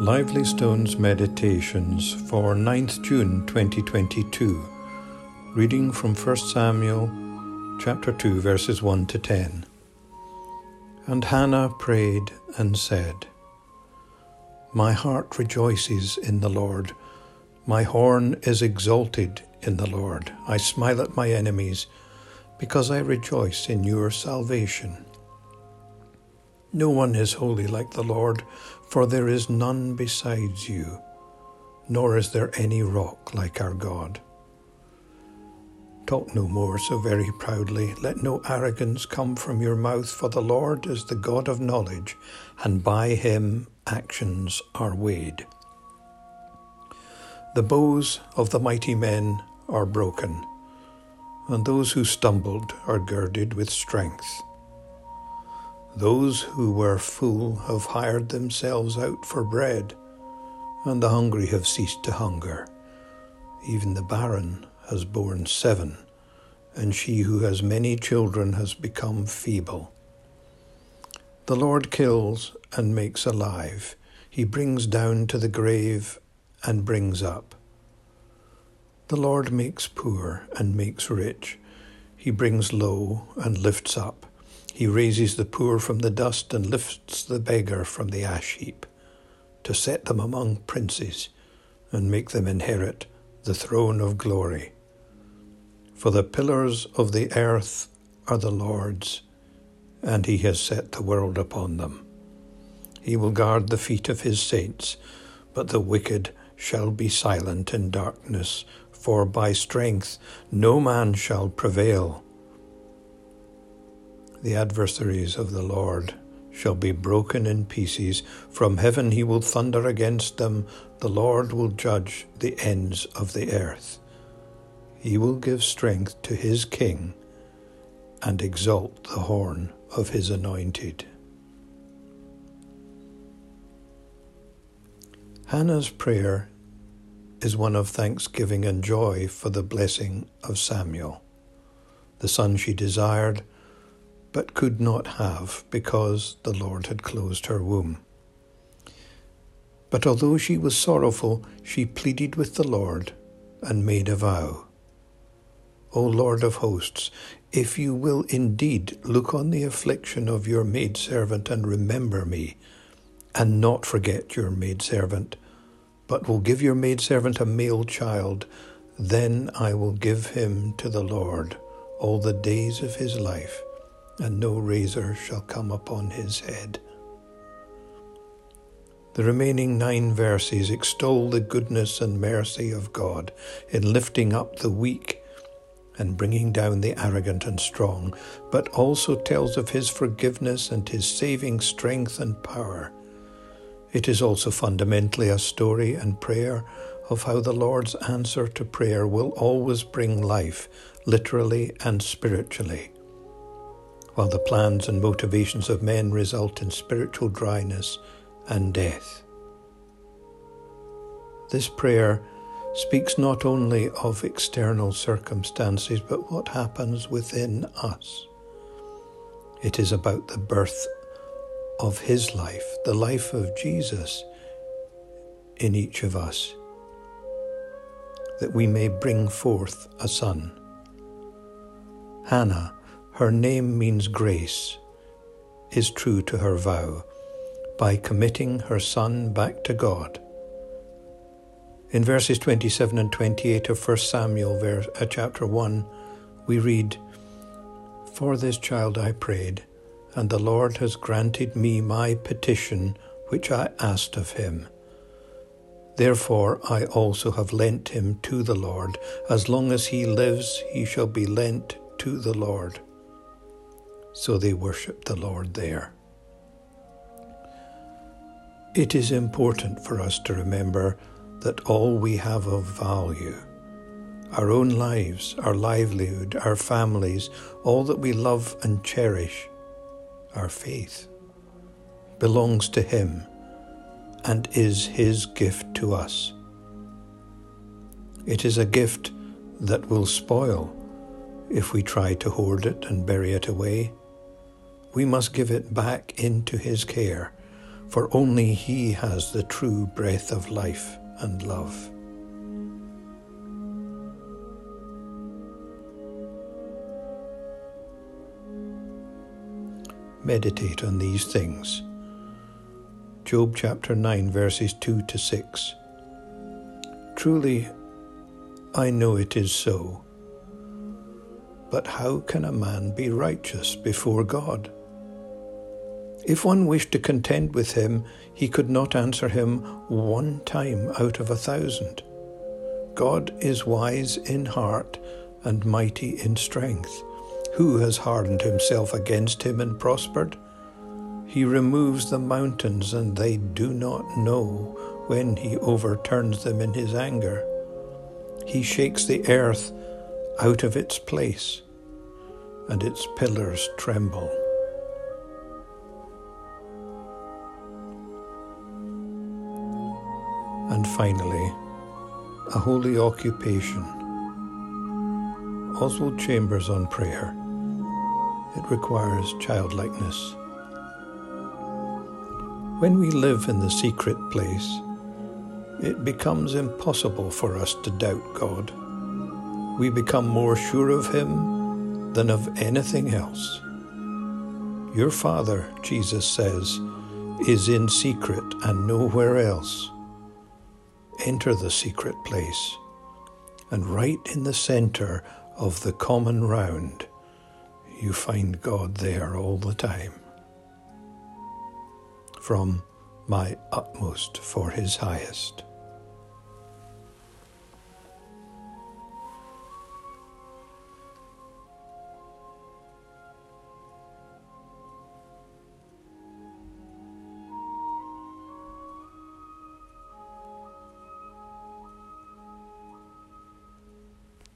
Lively Stones Meditations for 9th June 2022, reading from 1 Samuel chapter 2 verses 1 to 10. And Hannah prayed and said, My heart rejoices in the Lord, my horn is exalted in the Lord. I smile at my enemies, because I rejoice in your salvation. No one is holy like the Lord, for there is none besides you, nor is there any rock like our God. Talk no more so very proudly, let no arrogance come from your mouth, for the Lord is the God of knowledge, and by him actions are weighed. The bows of the mighty men are broken, and those who stumbled are girded with strength. Those who were full have hired themselves out for bread, and the hungry have ceased to hunger. Even the barren has borne 7, and she who has many children has become feeble. The Lord kills and makes alive. He brings down to the grave and brings up. The Lord makes poor and makes rich. He brings low and lifts up. He raises the poor from the dust and lifts the beggar from the ash heap, to set them among princes and make them inherit the throne of glory. For the pillars of the earth are the Lord's, and he has set the world upon them. He will guard the feet of his saints, but the wicked shall be silent in darkness, for by strength no man shall prevail. The adversaries of the Lord shall be broken in pieces. From heaven he will thunder against them. The Lord will judge the ends of the earth. He will give strength to his king and exalt the horn of his anointed. Hannah's prayer is one of thanksgiving and joy for the blessing of Samuel, the son she desired, but could not have because the Lord had closed her womb. But although she was sorrowful, she pleaded with the Lord and made a vow. O Lord of hosts, if you will indeed look on the affliction of your maidservant and remember me, and not forget your maidservant, but will give your maidservant a male child, then I will give him to the Lord all the days of his life, and no razor shall come upon his head. The remaining 9 verses extol the goodness and mercy of God in lifting up the weak and bringing down the arrogant and strong, but also tells of his forgiveness and his saving strength and power. It is also fundamentally a story and prayer of how the Lord's answer to prayer will always bring life, literally and spiritually, while the plans and motivations of men result in spiritual dryness and death. This prayer speaks not only of external circumstances, but what happens within us. It is about the birth of his life, the life of Jesus in each of us, that we may bring forth a son. Hannah, her name means grace, is true to her vow by committing her son back to God. In verses 27 and 28 of 1 Samuel chapter 1, we read, For this child I prayed, and the Lord has granted me my petition which I asked of him. Therefore I also have lent him to the Lord. As long as he lives, he shall be lent to the Lord. So they worship the Lord there. It is important for us to remember that all we have of value, our own lives, our livelihood, our families, all that we love and cherish, our faith, belongs to him and is his gift to us. It is a gift that will spoil if we try to hoard it and bury it away. We must give it back into his care, for only He has the true breath of life and love. Meditate on these things. Job chapter 9, verses 2 to 6. Truly, I know it is so. But how can a man be righteous before God? If one wished to contend with him, he could not answer him 1 time out of 1,000. God is wise in heart and mighty in strength. Who has hardened himself against him and prospered? He removes the mountains, and they do not know when he overturns them in his anger. He shakes the earth out of its place, and its pillars tremble. And finally, a holy occupation. Oswald Chambers on prayer. It requires childlikeness. When we live in the secret place, it becomes impossible for us to doubt God. We become more sure of Him than of anything else. Your Father, Jesus says, is in secret and nowhere else. Enter the secret place, and right in the center of the common round, you find God there all the time. From My Utmost for His Highest.